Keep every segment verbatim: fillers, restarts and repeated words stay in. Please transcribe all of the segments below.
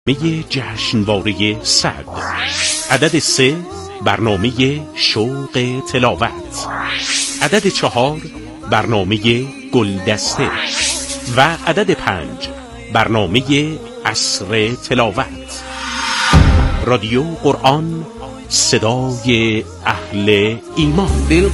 برنامه جشنواره صد، عدد سه برنامه شوق تلاوت، عدد چهار برنامه گلدسته و عدد پنج برنامه عصر تلاوت. رادیو قرآن، صدای اهل ایمان.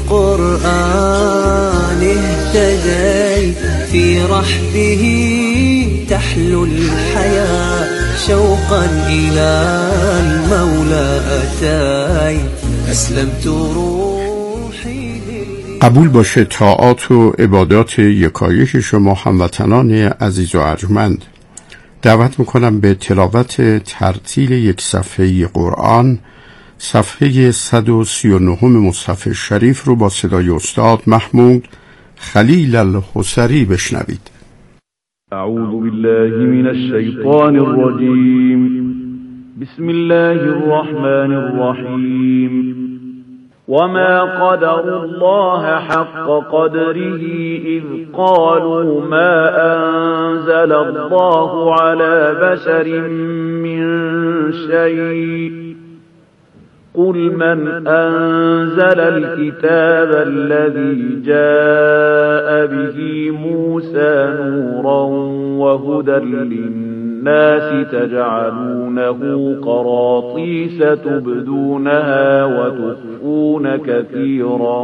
بالقرآن اهتديت في رحبه تحلو الحياة شوقا إلى المولى أتيت أسلمت روحي. قبول باشه طاعات و عبادات یکایک شما هموطنان عزیز و ارجمند. دعوت میکنم به تلاوت ترتیل یک صفحه قرآن، صفحه صد و سی و نه مصحف شریف رو با صدای استاد محمود خلیل الحصری بشنوید. اعوذ بالله من الشیطان الرجیم. بسم الله الرحمن الرحیم. وما قدر الله حق قدره إذ قالوا ما أنزل الله على بشر من شيء قل من أنزل الكتاب الذي جاء به موسى نورا وهدى للناس تجعلونه قراطيس تبدونها وتخفون كثيرا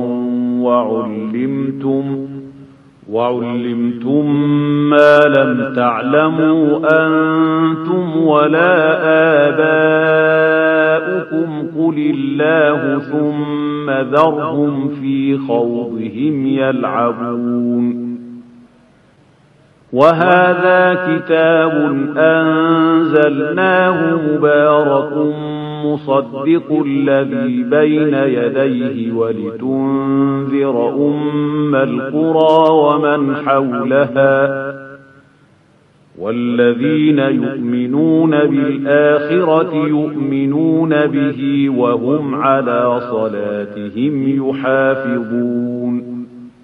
وعلمتم وعلمتم ما لم تعلموا أنتم ولا آباؤكم قل الله ثم ذرهم في خوضهم يلعبون. وهذا كتاب أنزلناه مبارك مصدق الذي بين يديه ولتنذر أم القرى ومن حولها والذين يؤمنون بالآخرة يؤمنون به وهم على صلاتهم يحافظون.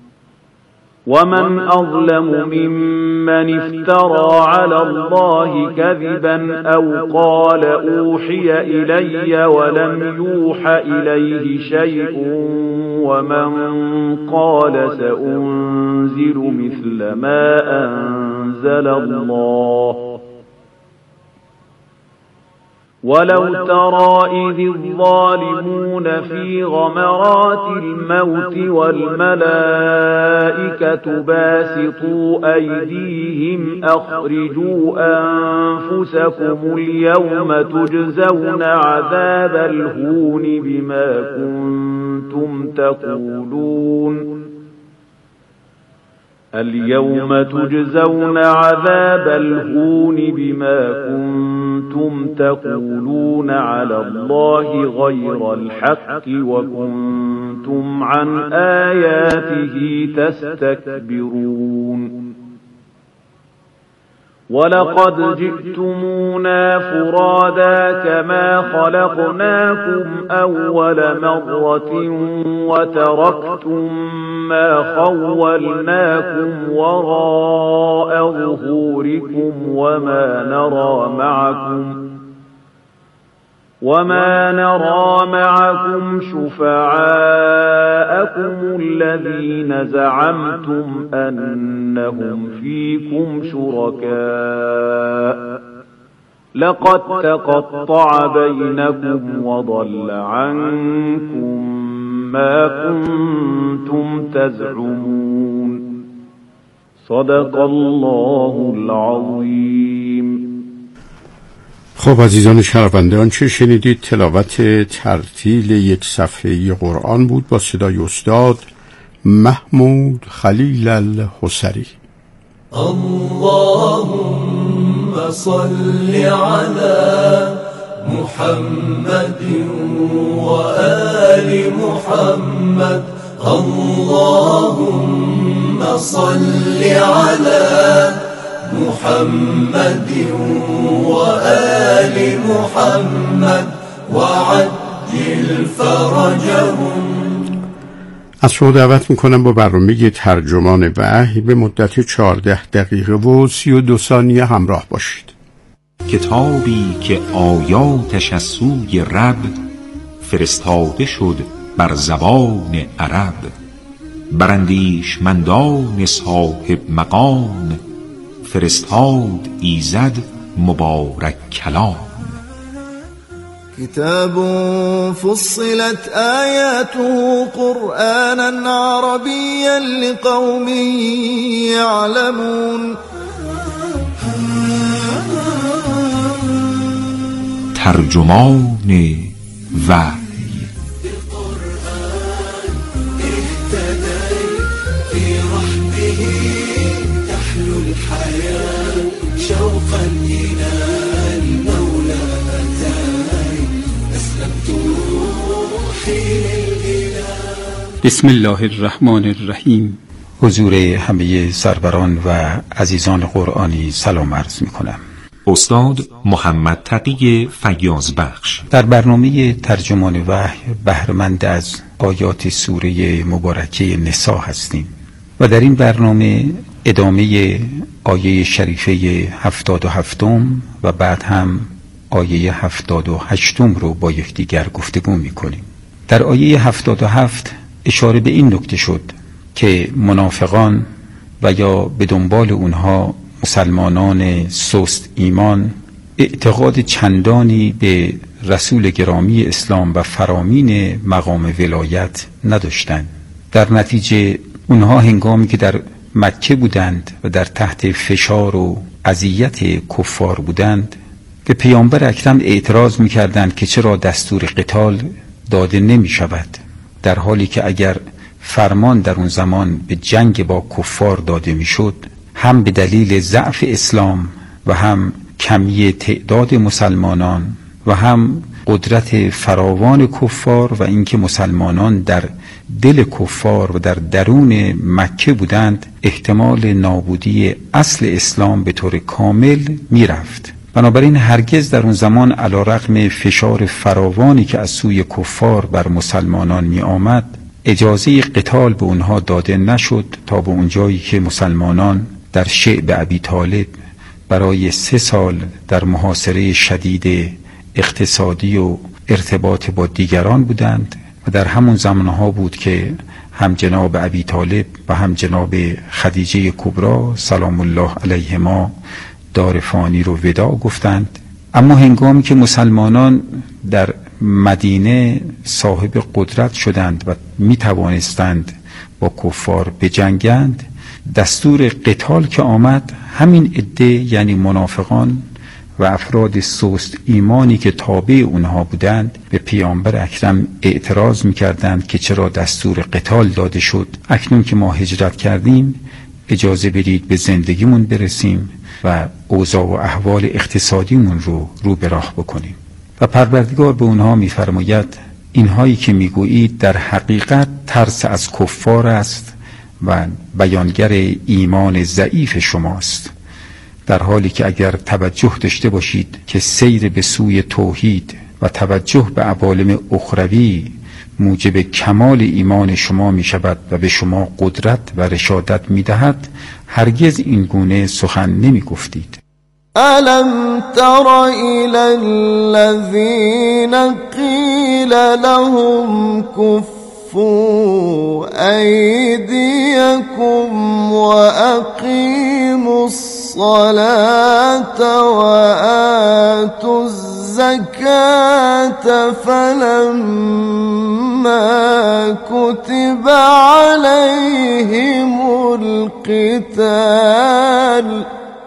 ومن أظلم ممن افترى على الله كذبا أو قال أوحي إلي ولم يوح إليه شيء ومن قال سأنزل مثل ما أنزل الله. ولو ترى إذ الظالمون في غمرات الموت والملائكة باسطوا أيديهم أخرجوا أنفسكم اليوم تجزون عذاب الهون بما كنتم تقولون اليوم تجزون عذاب الهون بما كنتم تقولون على الله غير الحق وكنتم عن آياته تستكبرون. ولقد جئتمونا فرادا كما خلقناكم أول مرة وتركتم ما خولناكم وراء ظهوركم وما نرى معكم وما نرى معكم شفعاءكم الذين زعمتم أنهم فيكم شركاء لقد تقطع بينكم وضل عنكم ما كنتم تزعمون. صدق الله العظیم. خب عزیزان شنونده، آنچه شنیدید تلاوت ترتیل یک صفحه قرآن بود با صدای استاد محمود خلیل الحصری. اللهم صل على محمد وآل محمد. اللهم صل على محمد وآل محمد وعجل فرجهم. از شما دعوت میکنم با برنامه ترجمان وحی به مدت چهارده دقیقه و سی و دو ثانیه همراه باشید. کتابی که آیاتش از سوی رب فرستاده شد بر زبان عرب. بر اندیشمندان صاحب مقام فرستاد ایزد مبارک کلام. كتاب فصلت آياته قرآنا عربيا لقوم يعلمون. ترجمان وحی. بسم الله الرحمن الرحیم. حضور همه سروران و عزیزان قرآنی سلام عرض می کنم. استاد محمد تقی فیاض بخش در برنامه ترجمان وحی بهره‌مند از آیات سوره مبارکه نساء هستیم و در این برنامه ادامه آیه شریفه هفتاد و هفتم و بعد هم آیه هفتاد و هشتم رو با یکدیگر گفتگو می کنیم. در آیه هفتاد و هفت اشاره به این نکته شد که منافقان و یا به دنبال اونها مسلمانان سست ایمان اعتقاد چندانی به رسول گرامی اسلام و فرامین مقام ولایت نداشتند. در نتیجه اونها هنگامی که در مکه بودند و در تحت فشار و اذیت کفار بودند به پیامبر اکرم اعتراض می‌کردند که چرا دستور قتال داده نمی‌شود، در حالی که اگر فرمان در اون زمان به جنگ با کفار داده میشد هم به دلیل ضعف اسلام و هم کمی تعداد مسلمانان و هم قدرت فراوان کفار و اینکه مسلمانان در دل کفار و در درون مکه بودند احتمال نابودی اصل اسلام به طور کامل میرفت. بنابراین هرگز در اون زمان علی رغم فشار فراوانی که از سوی کفار بر مسلمانان می آمد اجازه قتال به اونها داده نشد تا به اونجایی که مسلمانان در شعب ابی طالب برای سه سال در محاصره شدید اقتصادی و ارتباط با دیگران بودند و در همون زمانها بود که هم جناب ابی طالب و هم جناب خدیجه کبرا سلام الله علیهما دار فانی رو وداع گفتند. اما هنگامی که مسلمانان در مدینه صاحب قدرت شدند و می توانستند با کفار بجنگند، دستور قتال که آمد همین عده یعنی منافقان و افراد سست ایمانی که تابع اونها بودند به پیامبر اکرم اعتراض می‌کردند که چرا دستور قتال داده شد، اکنون که ما هجرت کردیم اجازه بدید به زندگیمون برسیم و اوضاع و احوال اقتصادیمون رو رو به راه بکنیم. و پروردگار به اونها می‌فرماید اینهایی که میگویید در حقیقت ترس از کفار است و بیانگر ایمان ضعیف شماست، در حالی که اگر توجه داشته باشید که سیر به سوی توحید و توجه به عوالم اخروی موجب کمال ایمان شما می شود و به شما قدرت و رشادت می دهد، هرگز این گونه سخن نمی گفتید. ألم تر إلى الذين قيل لهم كفوا أيديكم وأقيموا الصلاة وآتوا الزكاة فلما كتب عليهم القتال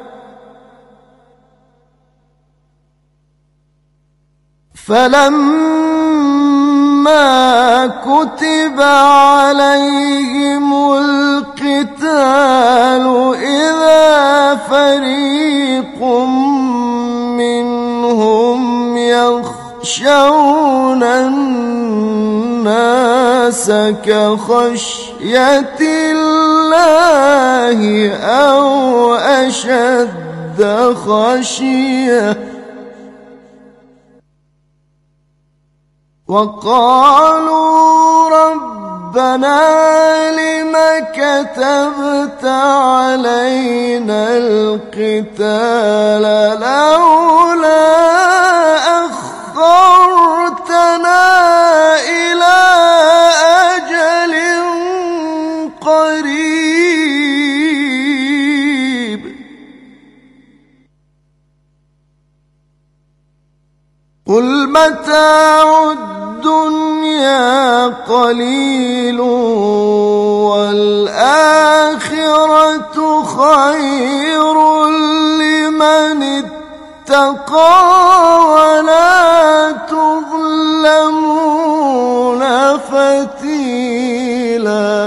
فلما كتب عليهم القتال إذا فريق منهم يخشون الناس كخشية الله أو أشد خشية وقالوا ربنا لم كتبت علينا القتال لولا قل متاع الدنیا قلیل والآخرة خیر لمن اتقى ولا تظلمون فتیلا.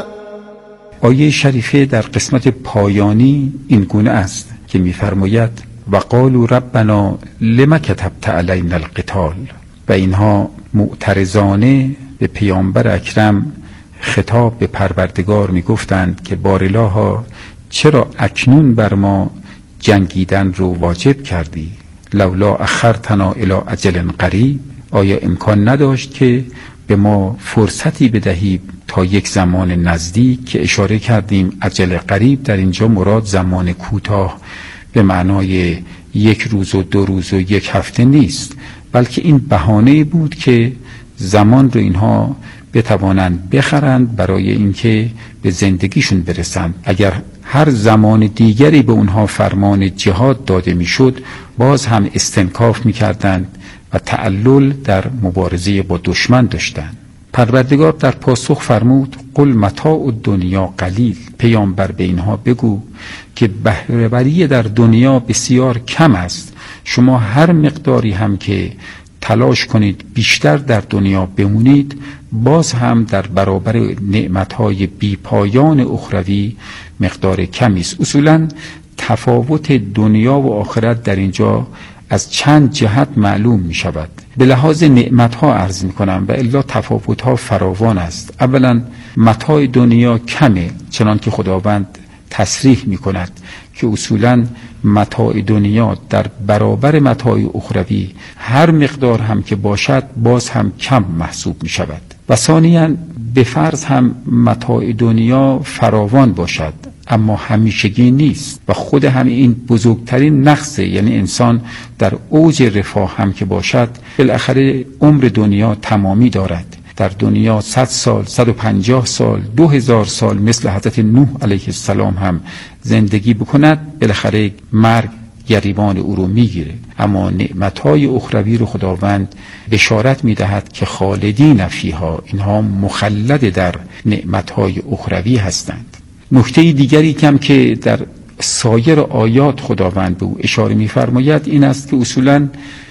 آیه شریفه در قسمت پایانی این گونه است که می‌فرماید و قالوا ربنا لما کتبت علینا القتال، و اینها معترضانه به پیامبر اکرم خطاب به پروردگار میگفتند که بارالها چرا اکنون بر ما جنگیدن رو واجب کردی؟ لولا اخرتنا الی اجل قریب، آیا امکان نداشت که به ما فرصتی بدهی تا یک زمان نزدیک؟ که اشاره کردیم اجل قریب در اینجا مراد زمان کوتاه به معنای یک روز و دو روز و یک هفته نیست، بلکه این بهانه بود که زمان رو اینها بتوانند بخرند برای اینکه به زندگیشون برسند. اگر هر زمان دیگری به اونها فرمان جهاد داده میشد باز هم استنکاف میکردند و تعلل در مبارزه با دشمن داشتند. پروردگار در پاسخ فرمود قل متاع الدنیا قلیل، پیامبر به اینها بگو که بهره‌وری در دنیا بسیار کم است. شما هر مقداری هم که تلاش کنید بیشتر در دنیا بمونید باز هم در برابر نعمتهای بی پایان اخروی مقدار کمی است. اصولا تفاوت دنیا و آخرت در اینجا از چند جهت معلوم می شود. به لحاظ نعمت ها عرض می کنم و الا تفاوت ها فراوان است. اولا متاع دنیا کمه، چنان که خداوند تصریح می کند که اصولا متاع دنیا در برابر متاع اخروی هر مقدار هم که باشد باز هم کم محسوب می شود. و ثانیاً به فرض هم متاع دنیا فراوان باشد اما همیشگی نیست و خود هم این بزرگترین نقصه، یعنی انسان در اوج رفاه هم که باشد بالاخره عمر دنیا تمامی دارد. در دنیا صد سال، صد و پنجاه سال، دو هزار سال مثل حضرت نوح علیه السلام هم زندگی بکند بالاخره مرگ گریبان او رو میگیره. اما نعمتهای اخروی رو خداوند بشارت میدهد که خالدین فیها، اینها مخلد در نعمتهای اخروی هستند. نکته دیگری کم که در سایر آیات خداوند به او اشاره می‌فرماید این است که اصولاً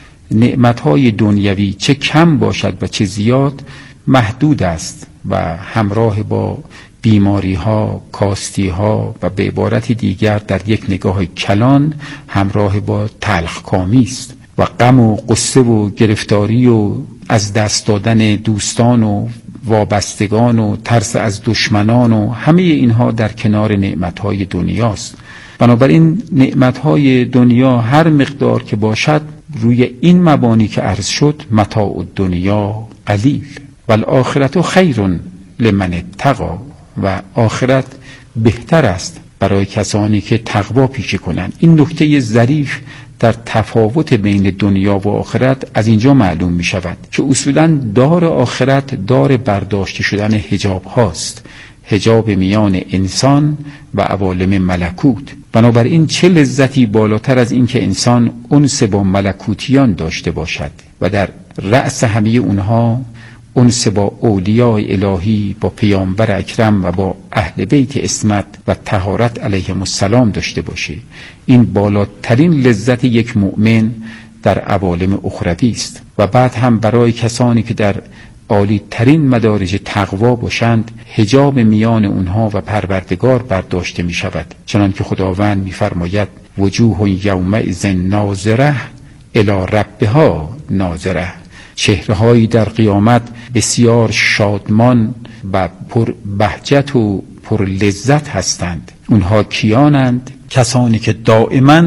نعمت‌های دنیوی چه کم باشد و چه زیاد محدود است و همراه با بیماری‌ها، کاستی‌ها و به عبارت دیگر در یک نگاه کلان همراه با تلخکامی است و غم و قصه و گرفتاری و از دست دادن دوستان و وابستگان و ترس از دشمنان و همه اینها در کنار نعمتهای دنیاست. بنابراین نعمتهای دنیا هر مقدار که باشد روی این مبانی که عرض شد متاع الدنیا قلیل والآخرة خیر لمن اتقی، و آخرت بهتر است برای کسانی که تقوا پیشه کنند. این نکته ظریف در تفاوت بین دنیا و آخرت از اینجا معلوم می شود که اصولا دار آخرت دار برداشته شدن حجاب هاست، حجاب میان انسان و عوالم ملکوت. بنابراین چه لذتی بالاتر از این که انسان انس با ملکوتیان داشته باشد و در رأس همه اونها انس با اولیاء الهی، با پیامبر اکرم و با اهل بیت عصمت و طهارت علیهم السلام داشته باشه. این بالاترین لذت یک مؤمن در عوالم اخروی است. و بعد هم برای کسانی که در عالی ترین مدارج تقوا باشند حجاب میان اونها و پروردگار برداشته می شود، چنانکه خداوند می فرماید وجوه یومئذ ناظره الی ربها ناظره، چهره‌هایی در قیامت بسیار شادمان و پر بهجت و پر لذت هستند. اونها کیانند؟ کسانی که دائما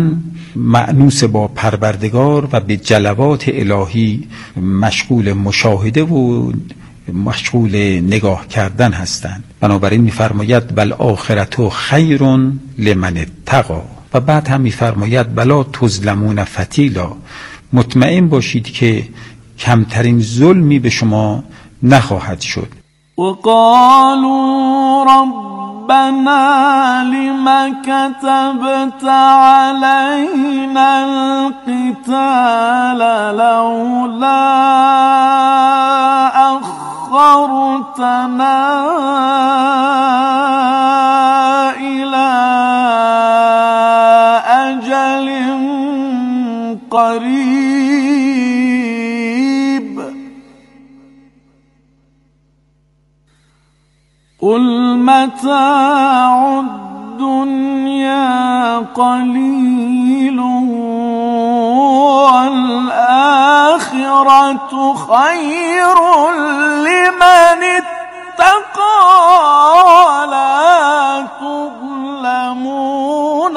مأنوس با پروردگار و به جلوات الهی مشغول مشاهده و مشغول نگاه کردن هستند. بنابراین می‌فرماید بل آخرت خیر لمن اتقی، و بعد هم می‌فرماید بلا تظلمون فتیلا، مطمئن باشید که کمترین ظلمی به شما نخواهد شد. وقالوا ربنا ربنا لم كتبت علينا القتال لولا أخرتنا إلى أجل قريب قل متاع الدنيا قليل والآخرة خير لمن اتقى ولا تظلمون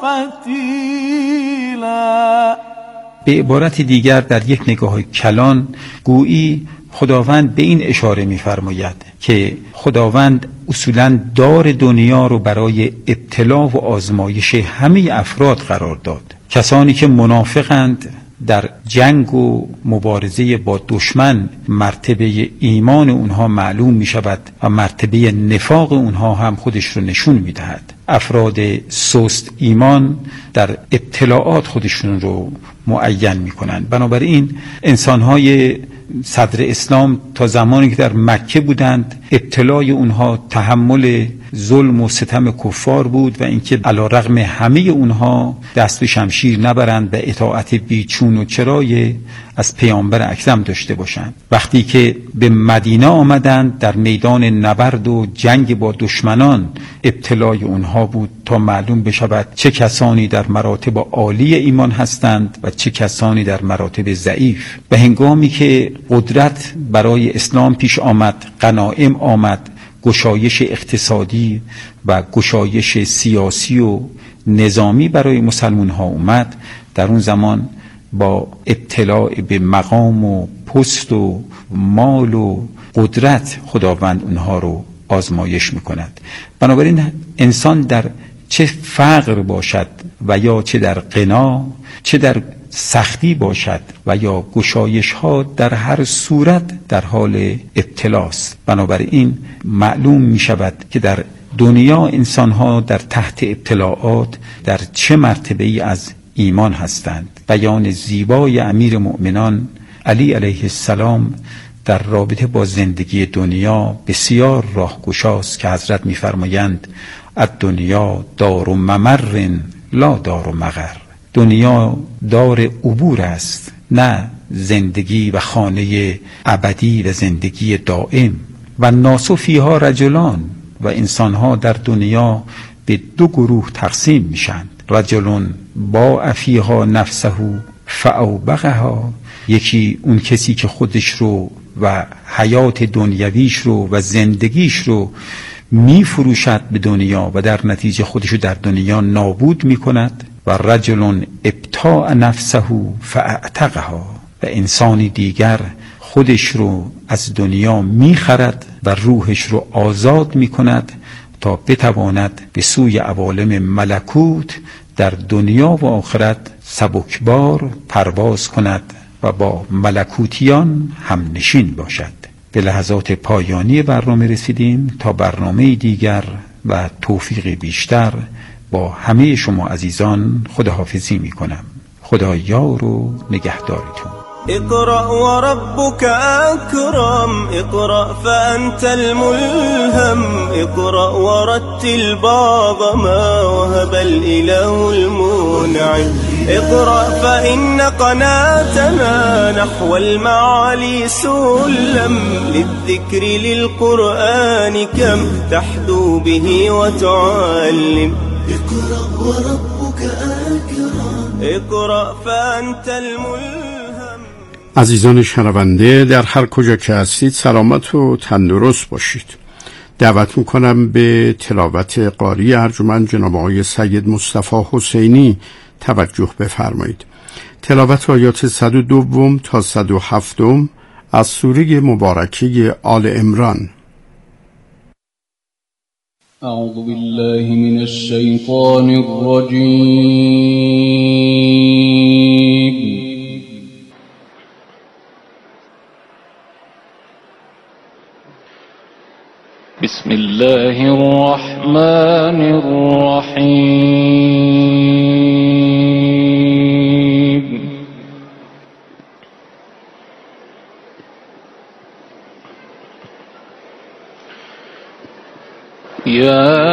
فتیلا. به عبارت دیگر در یک نگاه کلان گویی خداوند به این اشاره می‌فرماید که خداوند اصولاً دار دنیا رو برای ابتلا و آزمایش همه افراد قرار داد. کسانی که منافقند در جنگ و مبارزه با دشمن مرتبه ایمان اونها معلوم می شود و مرتبه نفاق اونها هم خودش رو نشون می دهد. افراد سست ایمان در ابتلاعات خودشون رو معین می کنند. بنابراین انسانهای صدر اسلام تا زمانی که در مکه بودند ابتلای اونها تحمل ظلم و ستم کفار بود و اینکه علیرغم همه اونها دست به شمشیر نبرند و اطاعت بیچون و چرای از پیامبر اکرم داشته باشند. وقتی که به مدینه آمدند در میدان نبرد و جنگ با دشمنان ابتلای اونها بود تا معلوم بشود چه کسانی در مراتب عالی ایمان هستند و چه کسانی در مراتب ضعیف. و هنگامی که قدرت برای اسلام پیش آمد، غنایم آمد، گشایش اقتصادی و گشایش سیاسی و نظامی برای مسلمان ها اومد، در اون زمان با ابتلاع به مقام و پست و مال و قدرت خداوند اونها رو آزمایش میکند. بنابراین انسان در چه فقر باشد و یا چه در غنا، چه در سختی باشد و یا گشایش ها، در هر صورت در حال ابتلاست. بنابراین معلوم می شود که در دنیا انسان ها در تحت ابتلاعات در چه مرتبه ای از ایمان هستند. بیان زیبای امیر مؤمنان علی علیه السلام در رابطه با زندگی دنیا بسیار راهگشاست که حضرت می فرمایند الدنیا دار ممر لا دار مقر. دنیا دار عبور است، نه زندگی و خانه ابدی و زندگی دائم. و الناس فیها رجلان، و انسانها در دنیا به دو گروه تقسیم میشن. رجل باع فیها نفسه فاوبقها، یکی اون کسی که خودش رو و حیات دنیویش رو و زندگیش رو می فروشد به دنیا و در نتیجه خودشو در دنیا نابود می کند. و رجل ابتاع نفسه فاعتقها، و انسانی دیگر خودش رو از دنیا می خرد و روحش رو آزاد می کند تا بتواند به سوی عوالم ملکوت در دنیا و آخرت سبکبار پرواز کند و با ملکوتیان هم نشین باشد. به لحظات پایانی برنامه رسیدیم. تا برنامه دیگر و توفیق بیشتر با همه شما عزیزان خداحافظی می کنم. خدا یار و نگهدارتون. اقرأ وربك أكرم، اقرأ فأنت الملهم، اقرأ ورتل بعض ما وهب الإله المنعم، اقرأ فإن قناتنا نحو المعالي سلم، للذكر للقرآن كم تحدو به وتعلم، اقرأ وربك أكرم، اقرأ فأنت الملهم. عزیزان شنونده، در هر کجا که هستید سلامت و تندرست باشید. دعوت میکنم به تلاوت قاری ارجمند جناب آقای سید مصطفی حسینی توجه بفرمایید. تلاوت آیات صد و دو تا صد و هفت از سوره مبارکه آل عمران. اعوذ بالله من الشیطان الرجیم. بسم الله الرحمن الرحيم يا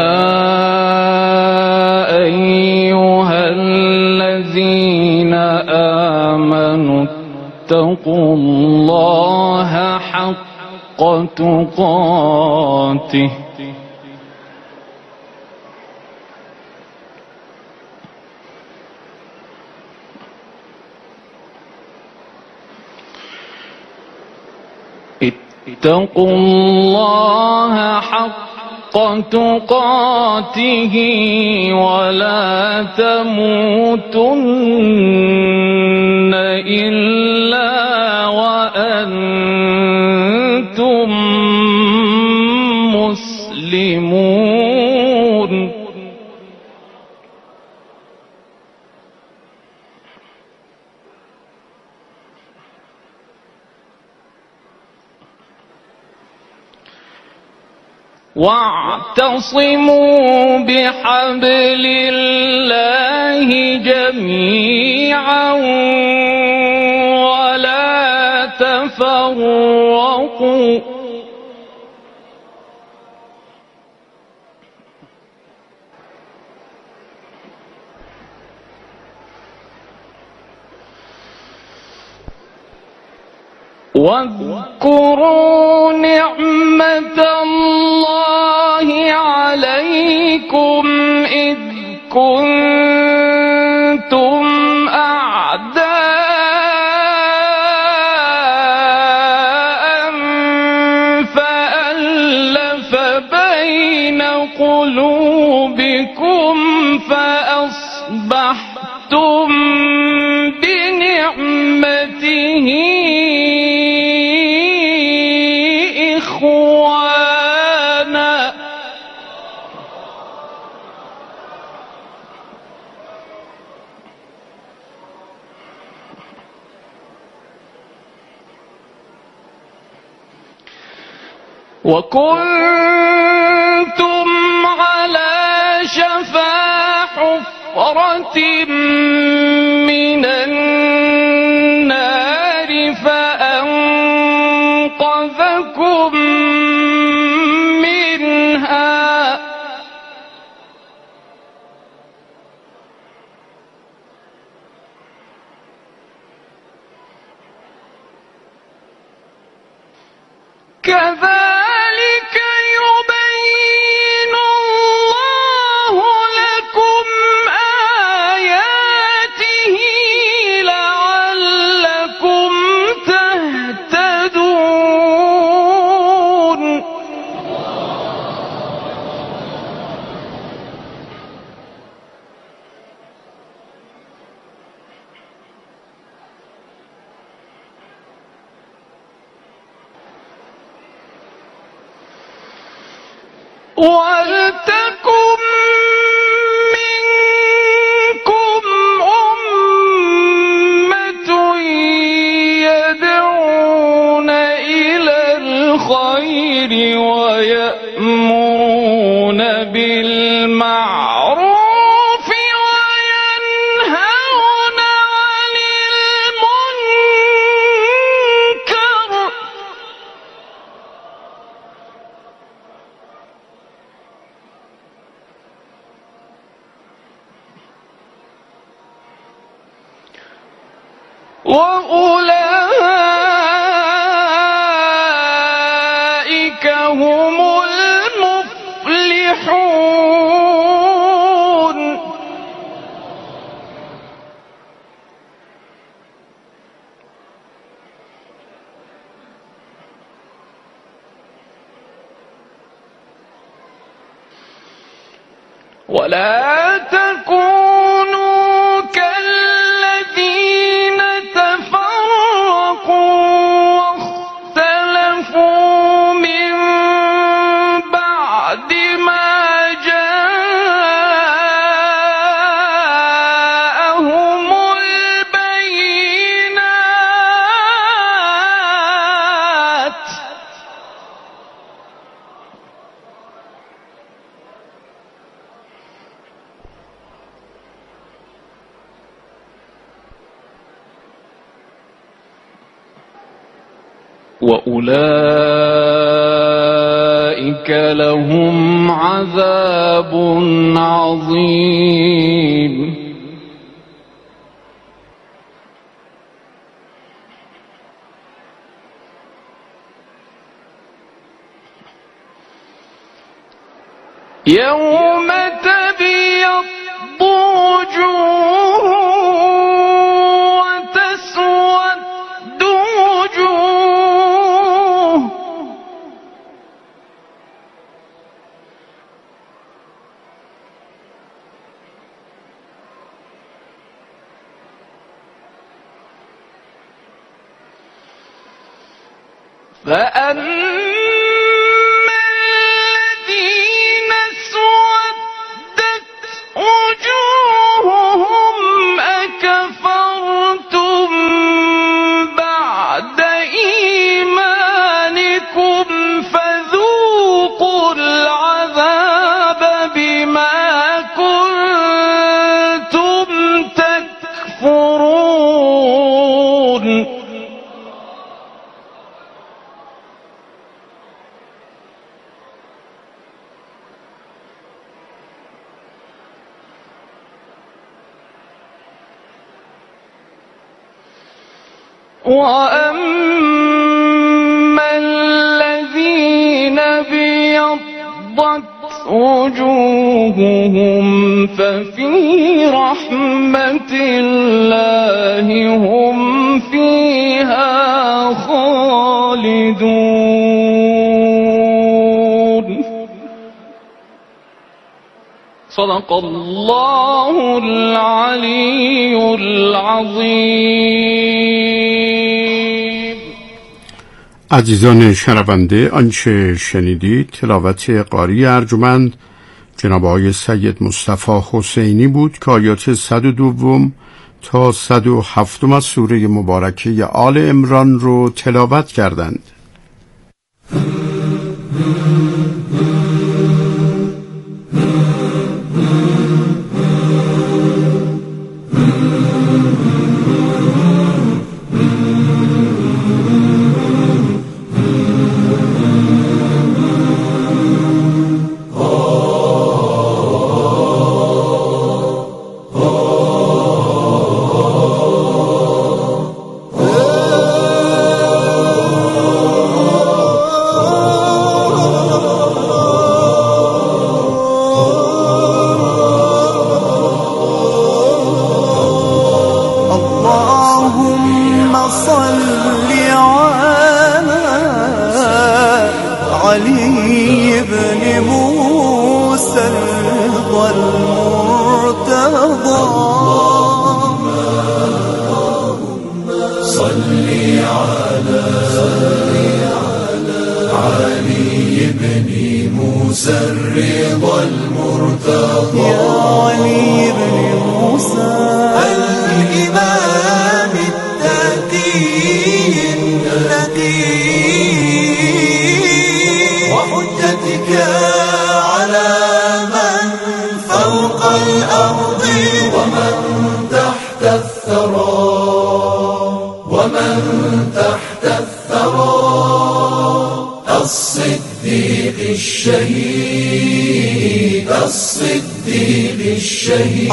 أيها الذين آمنوا اتقوا الله حق تقاته اتقوا الله حق تقاته ولا تموتن إلا وأنتم مسلمون واعتصموا بحبل الله جميعا ولا تفرقوا واذكروا نعمة الله عليكم إذ كنتم أعداء فألف بين قلوبكم فأصبحتم بنعمته إخوانا وكنتم على شفا حفرة من النار فأنقذكم منها كذلك يبين الله لكم آياته لعلكم تهتدون ولتكن منكم أمة يدعون إلى الخير ويأمرون بالمعروف وينهون عن المنكر وأولئك هم المفلحون ولا تكونوا كالذين تفرقوا واختلفوا من بعد ما جاءهم البينات وأولئك لهم عذاب عظيم. يوم تبيض وجوه وتسود وجوه فأما وأما الذين ابيضت وجوههم ففي رحمة الله هم فيها خالدون. صدق الله العلي العظیم. عزیزان شنونده، آنچه شنیدید تلاوت قاری ارجمند جناب آقای سید مصطفی حسینی بود که آیات صد و دوم تا صد و هفتم از سوره مبارکه آل عمران رو تلاوت کردند. الصديق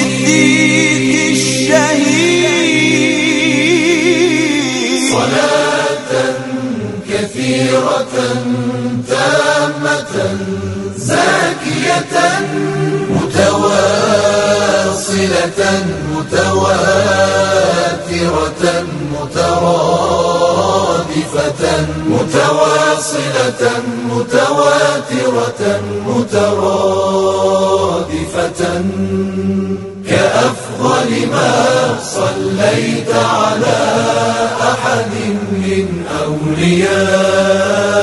الشهيد صلاة كثيرة تامة زاكية متواصلة متواترة مترادفة متواصلة متواترة مترادفة كأفضل ما صليت على أحد من أولياء